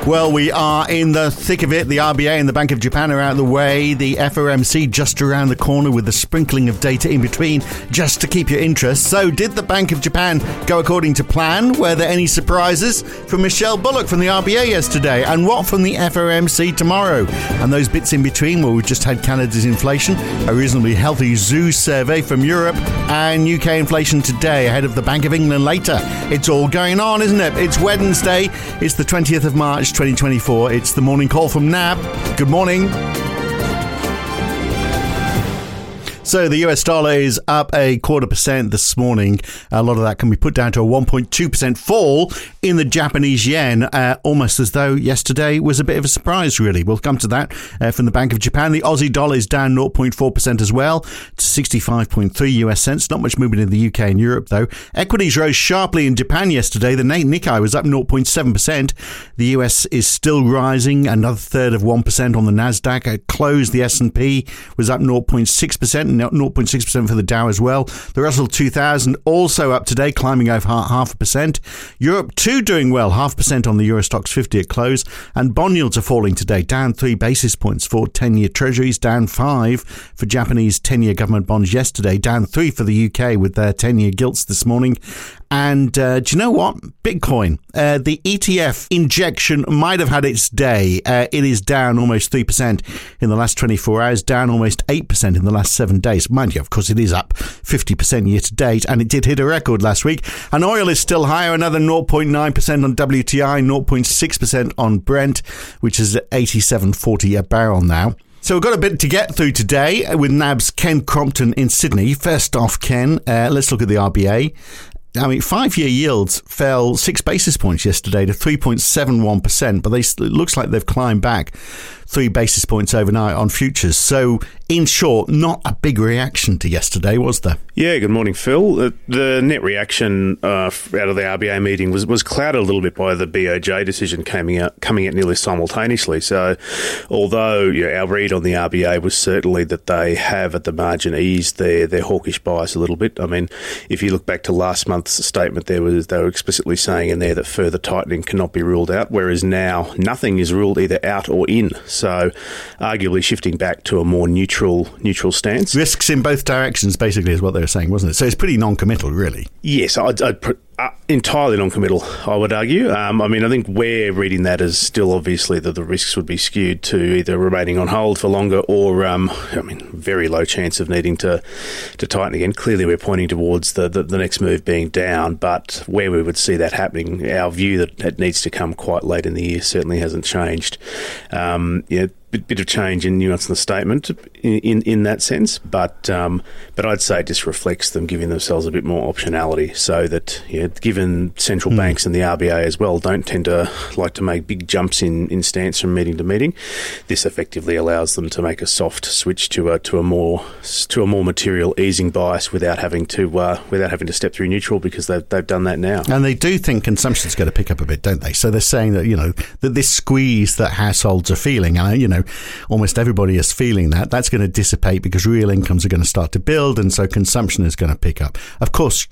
Well, we are in the thick of it. The RBA and the Bank of Japan are out of the way. The FOMC just around the corner with the sprinkling of data in between just to keep your interest. So did the Bank of Japan go according to plan? Were there any surprises from Michelle Bullock from the RBA yesterday? And what from the FOMC tomorrow? And those bits in between, well, we've just had Canada's inflation, a reasonably healthy zoo survey from Europe, and UK inflation today ahead of the Bank of England later. It's all going on, isn't it? It's Wednesday. It's the 20th of March, 2024. It's the morning call from NAB. Good morning. So the US dollar is up 0.25% this morning. A lot of that can be put down to a 1.2% fall in the Japanese yen, almost as though yesterday was a bit of a surprise, really. We'll come to that from the Bank of Japan. The Aussie dollar is down 0.4% as well to 65.3 US cents. Not much movement in the UK and Europe, though. Equities rose sharply in Japan yesterday. The Nikkei was up 0.7%. The US is still rising, another third of 1% on the Nasdaq. At close, the S&P was up 0.6%. 0.6% for the Dow as well. The Russell 2000 also up today, climbing over 0.5%. Europe too doing well, 0.5% on the Eurostoxx 50 at close. And bond yields are falling today, down 3 basis points for 10-year treasuries, down 5 for Japanese 10-year government bonds yesterday, down 3 for the UK with their 10-year gilts this morning. And do you know what? Bitcoin, the ETF injection might have had its day. It is down almost 3% in the last 24 hours, down almost 8% in the last 7 days. Mind you, of course, it is up 50% year to date, and it did hit a record last week. And oil is still higher, another 0.9% on WTI, 0.6% on Brent, which is at 87.40 a barrel now. So we've got a bit to get through today with NAB's Ken Crompton in Sydney. First off, Ken, let's look at the RBA. I mean, 5-year yields fell 6 basis points yesterday to 3.71%, but it looks like they've climbed back 3 basis points overnight on futures. So, in short, not a big reaction to yesterday, was there? Yeah, good morning, Phil. The net reaction out of the RBA meeting was clouded a little bit by the BOJ decision coming out nearly simultaneously. So, although our read on the RBA was certainly that they have at the margin eased their hawkish bias a little bit. I mean, if you look back to last month's statement, they were explicitly saying in there that further tightening cannot be ruled out, whereas now nothing is ruled either out or in. So, arguably shifting back to a more neutral stance. Risks in both directions, basically, is what they were saying, wasn't it? So it's pretty non-committal, really. Yes, I'd entirely non-committal, I would argue. I mean, I think we're reading that as still obviously that the risks would be skewed to either remaining on hold for longer or, very low chance of needing to tighten again. Clearly, we're pointing towards the next move being down, but where we would see that happening, our view that it needs to come quite late in the year certainly hasn't changed. Bit of change in nuance in the statement in that sense, but I'd say it just reflects them giving themselves a bit more optionality, so that given central banks and the RBA as well don't tend to like to make big jumps in stance from meeting to meeting, this effectively allows them to make a soft switch to a more material easing bias without having to step through neutral, because they've done that now. And they do think consumption's going to pick up a bit, don't they? So they're saying that that this squeeze that households are feeling, almost everybody is feeling that's going to dissipate because real incomes are going to start to build, and so consumption is going to pick up. Of course,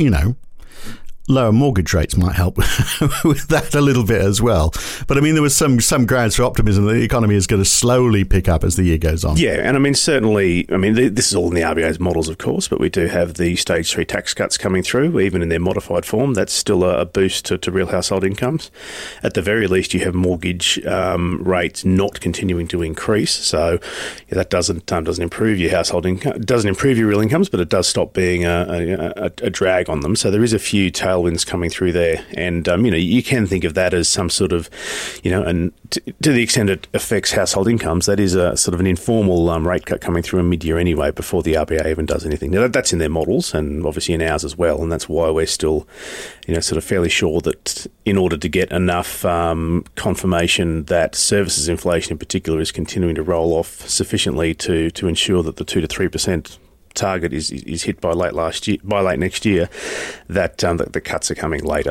lower mortgage rates might help with that a little bit as well. But I mean, there was some grounds for optimism that the economy is going to slowly pick up as the year goes on. Yeah, and I mean, certainly, this is all in the RBA's models, of course, but we do have the stage 3 tax cuts coming through, even in their modified form. That's still a boost to real household incomes. At the very least, you have mortgage rates not continuing to increase, so that doesn't improve your household income. It doesn't improve your real incomes, but it does stop being a drag on them. So there is a few tailwinds coming through there, and you can think of that as some sort of, and to the extent it affects household incomes, that is a sort of an informal rate cut coming through in mid-year anyway, before the RBA even does anything. Now that's in their models, and obviously in ours as well, and that's why we're still, sort of fairly sure that in order to get enough confirmation that services inflation in particular is continuing to roll off sufficiently to ensure that the 2 to 3% target is hit by late next year, that the cuts are coming later.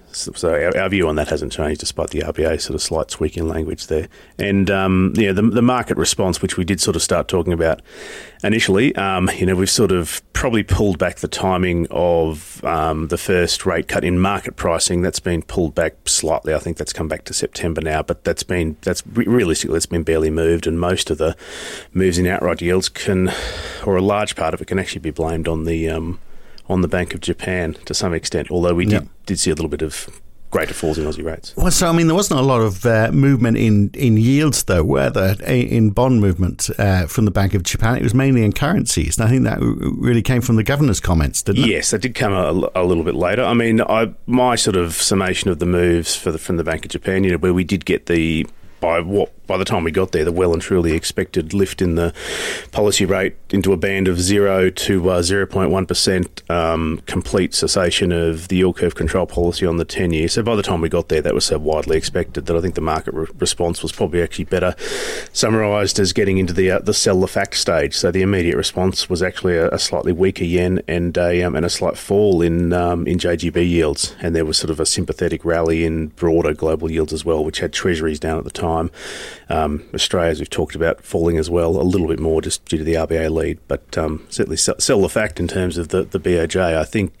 So our view on that hasn't changed despite the RBA sort of slight tweak in language there. And, the market response, which we did sort of start talking about initially, we've sort of probably pulled back the timing of the first rate cut in market pricing. That's been pulled back slightly. I think that's come back to September now, but realistically, it's been barely moved, and most of the moves in outright yields or a large part of it can actually be blamed on the Bank of Japan to some extent, although we did see a little bit of greater falls in Aussie rates. Well, so, I mean, there wasn't a lot of movement in yields, though, were there, in bond movement from the Bank of Japan? It was mainly in currencies, and I think that really came from the governor's comments, didn't it? Yes, that did come a little bit later. I mean, my sort of summation of the moves from the Bank of Japan, where we did get by the time we got there, the well and truly expected lift in the policy rate into a band of 0 to 0.1%, complete cessation of the yield curve control policy on the 10-year. So by the time we got there, that was so widely expected that I think the market response was probably actually better summarised as getting into the sell the fact stage. So the immediate response was actually a slightly weaker yen and a slight fall in JGB yields, and there was sort of a sympathetic rally in broader global yields as well, which had treasuries down at the time. Australia, as we've talked about, falling as well, a little bit more just due to the RBA lead, but certainly sell the fact in terms of the BOJ. I think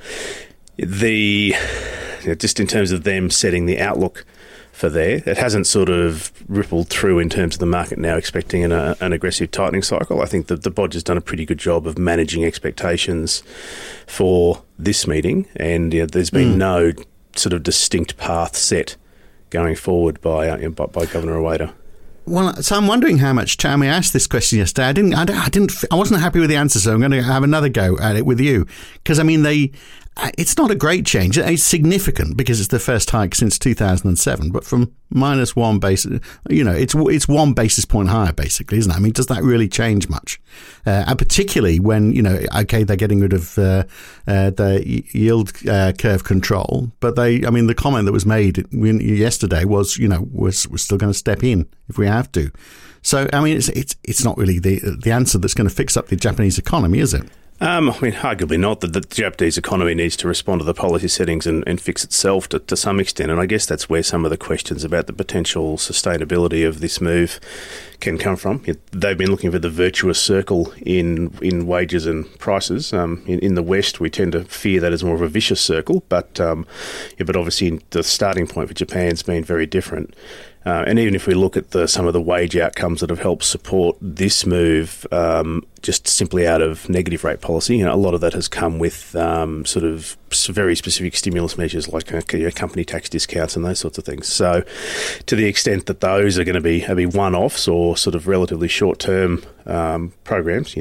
just in terms of them setting the outlook for there, it hasn't sort of rippled through in terms of the market now expecting an aggressive tightening cycle. I think that the BOJ has done a pretty good job of managing expectations for this meeting, and there's been no sort of distinct path set going forward by Governor Ueda. Well, so I'm wondering how much. I asked this question yesterday. I wasn't happy with the answer, so I'm going to have another go at it with you, because I mean it's not a great change. It's significant because it's the first hike since 2007, but from -1 basis, it's 1 basis point higher, basically, isn't it? I mean, does that really change much? And particularly when, they're getting rid of the yield curve control, but the comment that was made yesterday was, we're still going to step in if we have to. So, I mean, it's not really the answer that's going to fix up the Japanese economy, is it? Arguably not. The Japanese economy needs to respond to the policy settings and fix itself to some extent. And I guess that's where some of the questions about the potential sustainability of this move can come from. They've been looking for the virtuous circle in wages and prices. In the West, we tend to fear that as more of a vicious circle, but obviously the starting point for Japan's been very different. And even if we look at some of the wage outcomes that have helped support this move, just simply out of negative rate policy, a lot of that has come with sort of very specific stimulus measures like company tax discounts and those sorts of things. So to the extent that those are going to be one-offs or sort of relatively short-term programs,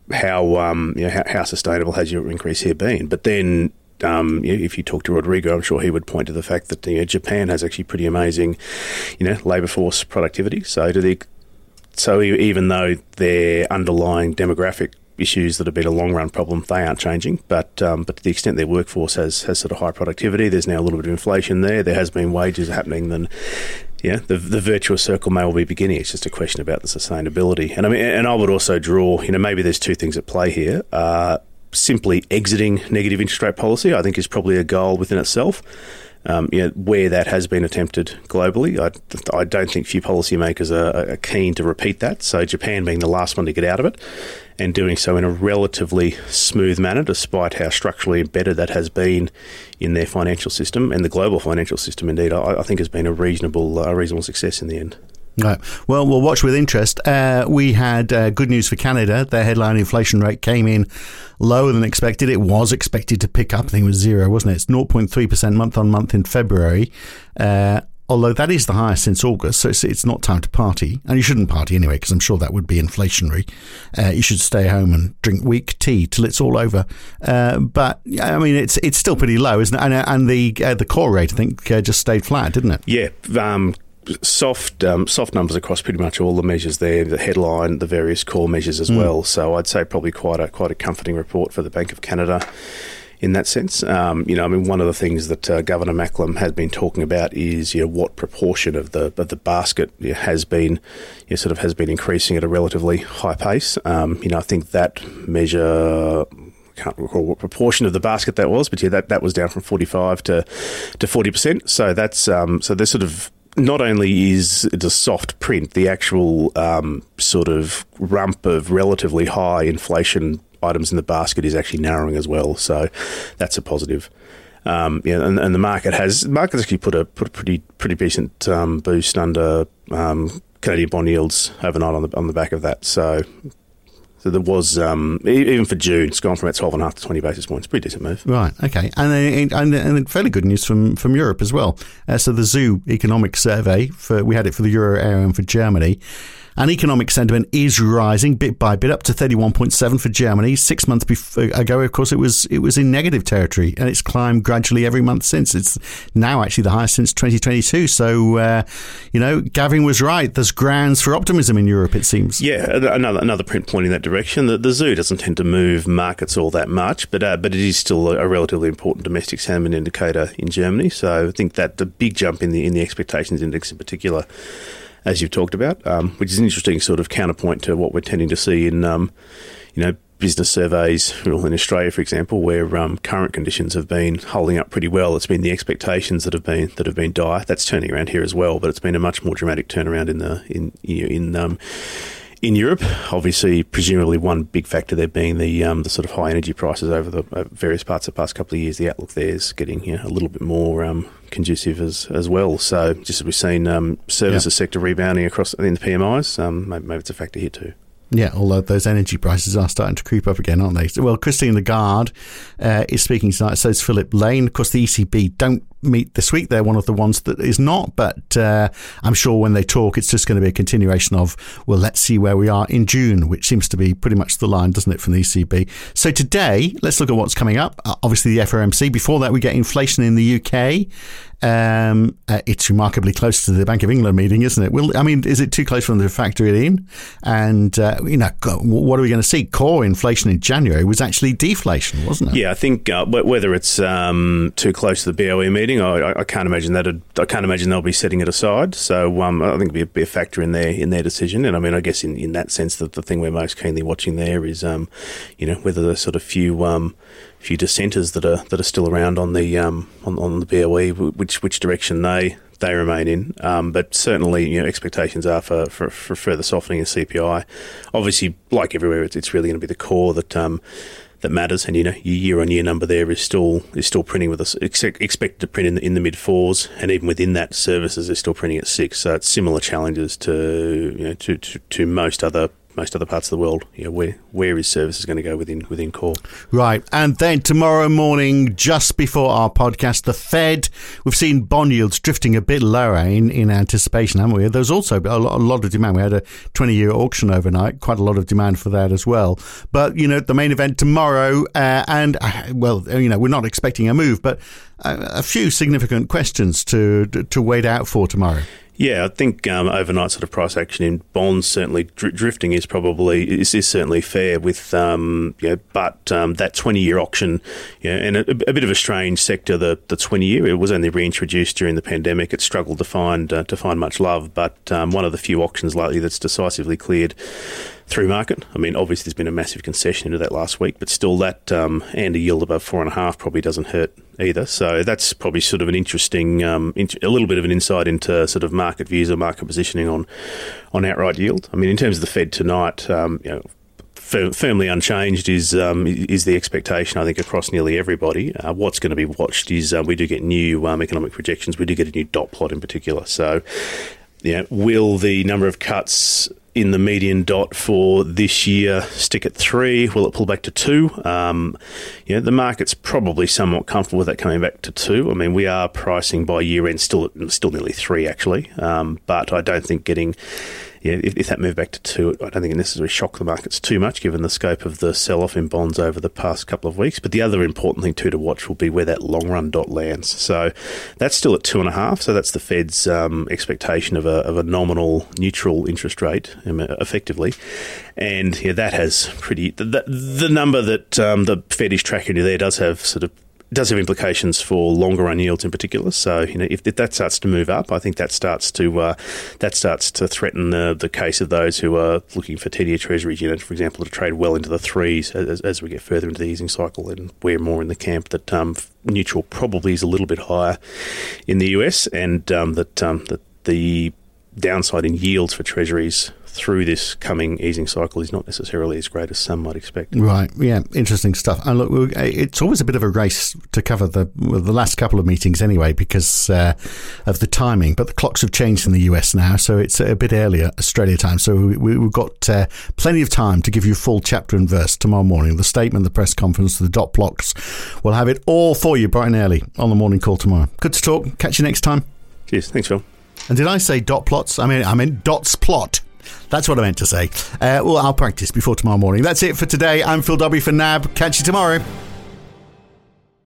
how sustainable has your increase here been? But then if you talk to Rodrigo, I'm sure he would point to the fact that Japan has actually pretty amazing, labour force productivity. So even though their underlying demographic issues that have been a long-run problem, they aren't changing. But to the extent their workforce has sort of high productivity, there's now a little bit of inflation there. There has been wages happening. Then the virtuous circle may well be beginning. It's just a question about the sustainability. And I would also draw, maybe there's two things at play here. Simply exiting negative interest rate policy, I think, is probably a goal within itself. Where that has been attempted globally, I don't think few policymakers are keen to repeat that. So Japan being the last one to get out of it and doing so in a relatively smooth manner, despite how structurally embedded that has been in their financial system and the global financial system, indeed, I think has been a reasonable success in the end. Right. Well, we'll watch with interest. We had good news for Canada. Their headline inflation rate came in lower than expected. It was expected to pick up. I think it was 0, wasn't it? It's 0.3% month on month in February. Although that is the highest since August, so it's not time to party. And you shouldn't party anyway, because I'm sure that would be inflationary. You should stay home and drink weak tea till it's all over. But I mean, it's still pretty low, isn't it? And the core rate, I think, just stayed flat, didn't it? Yeah. Soft numbers across pretty much all the measures there, the headline, the various core measures as well. So I'd say probably quite a comforting report for the Bank of Canada in that sense. One of the things that Governor Macklem has been talking about is what proportion of the basket has been increasing at a relatively high pace. I think that measure can't recall what proportion of the basket that was, but yeah, that was down from 45 to 40%. So that's so there's sort of, not only is it a soft print, the actual sort of rump of relatively high inflation items in the basket is actually narrowing as well. So that's a positive. And the market actually put a pretty decent boost under Canadian bond yields overnight on the back of that. So there was, even for June, it's gone from about 12.5 to 20 basis points. Pretty decent move. Right, okay. And fairly good news from Europe as well. So the ZOO economic survey, we had it for the Euro area and for Germany. And economic sentiment is rising bit by bit, up to 31.7 for Germany. 6 months ago, of course, it was in negative territory, and it's climbed gradually every month since. It's now actually the highest since 2022. So, Gavin was right. There's grounds for optimism in Europe, it seems. Yeah, another print pointing in that direction. The ZOO doesn't tend to move markets all that much, but it is still a relatively important domestic sentiment indicator in Germany. So I think that the big jump in the expectations index in particular, as you've talked about, which is an interesting sort of counterpoint to what we're tending to see in, business surveys in Australia, for example, where current conditions have been holding up pretty well. It's been the expectations that have been dire. That's turning around here as well, but it's been a much more dramatic turnaround in Europe. Obviously, presumably one big factor there being the sort of high energy prices over the various parts of the past couple of years. The outlook there is getting a little bit more conducive as well. So just as we've seen services sector rebounding across in the PMIs, maybe it's a factor here too. Yeah, although those energy prices are starting to creep up again, aren't they? Well, Christine Lagarde is speaking tonight, so is Philip Lane. Of course, the ECB don't meet this week. They're one of the ones that is not, but I'm sure when they talk, it's just going to be a continuation of, well, let's see where we are in June, which seems to be pretty much the line, doesn't it, from the ECB? So today, let's look at what's coming up. Obviously, the FOMC. Before that, we get inflation in the UK. It's remarkably close to the Bank of England meeting, isn't it? Well, I mean, is it too close for them to factor it in? And, what are we going to see? Core inflation in January was actually deflation, wasn't it? Yeah, I think whether it's too close to the BOE meeting, I can't imagine I can't imagine they'll be setting it aside. So I think it'll be a factor in their decision. And I mean, I guess in that sense, that the thing we're most keenly watching there is, whether the sort of few dissenters that are still around on the BOE, which direction they remain in. But certainly, expectations are for further softening of CPI. Obviously, like everywhere, it's really going to be the core that matters. And your year-on-year number there is still printing with us, expected to print in the mid fours, and even within that, services are still printing at 6. So it's similar challenges to most other parts of the world. Where is services going to go within core? Right, and then tomorrow morning, just before our podcast, the Fed. We've seen bond yields drifting a bit lower in anticipation, haven't we? There's also a lot of demand. We had a 20-year auction overnight, quite a lot of demand for that as well. But the main event tomorrow, we're not expecting a move, but a few significant questions to wait out for tomorrow. Yeah, I think overnight sort of price action in bonds, certainly drifting is certainly fair with, but that 20-year auction, and a bit of a strange sector, the 20-year, it was only reintroduced during the pandemic. It struggled to find much love, but one of the few auctions lately that's decisively cleared through market. I mean, obviously there's been a massive concession into that last week, but still that and a yield above 4.5 probably doesn't hurt either. So that's probably sort of an interesting, a little bit of an insight into sort of market views or market positioning on outright yield. I mean, in terms of the Fed tonight, firmly unchanged is the expectation, I think, across nearly everybody. What's going to be watched is we do get new economic projections. We do get a new dot plot in particular. So, will the number of cuts in the median dot for this year stick at 3? Will it pull back to 2? The market's probably somewhat comfortable with that coming back to 2. I mean, we are pricing by year end still nearly 3 actually, but I don't think getting. If that moved back to 2, I don't think it necessarily shocked the markets too much, given the scope of the sell-off in bonds over the past couple of weeks. But the other important thing too to watch will be where that long-run dot lands. So that's still at 2.5. So that's the Fed's expectation of a nominal neutral interest rate, effectively. And that has the number that the Fed is tracking to there does have sort of does have implications for longer run yields in particular. So, if that starts to move up, I think that starts to threaten the case of those who are looking for 10-year treasuries, for example, to trade well into the threes as we get further into the easing cycle. And we're more in the camp that neutral probably is a little bit higher in the US, and that the downside in yields for treasuries through this coming easing cycle is not necessarily as great as some might expect. Right, yeah, interesting stuff. And look, it's always a bit of a race to cover the last couple of meetings anyway because of the timing, but the clocks have changed in the US now, so it's a bit earlier Australia time, so we've got plenty of time to give you full chapter and verse tomorrow morning. The statement, the press conference, the dot plots, we'll have it all for you bright and early on the morning call tomorrow. Good to talk. Catch you next time. Cheers. Thanks, Phil. And did I say dot plots? I meant dots plot. That's what I meant to say. Well, I'll practice before tomorrow morning. That's it for today. I'm Phil Dobbie for NAB. Catch you tomorrow.